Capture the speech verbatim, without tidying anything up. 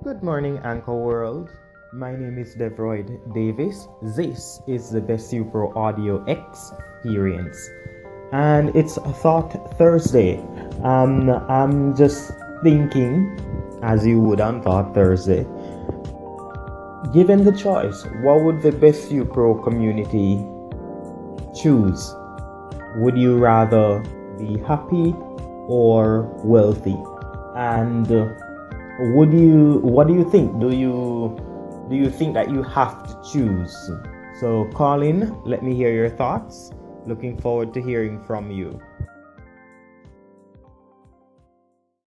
Good morning, Anchor World. My name is Devroyd Davis. This is the Best U Pro Audio Experience, and it's a Thought Thursday. Um, I'm just thinking, as you would on Thought Thursday, given the choice, what would the Best U Pro community choose? Would you rather be happy or wealthy? And uh, would you what do you think do you do you think that you have to choose? So call in, let me hear your thoughts. Looking forward to hearing from you.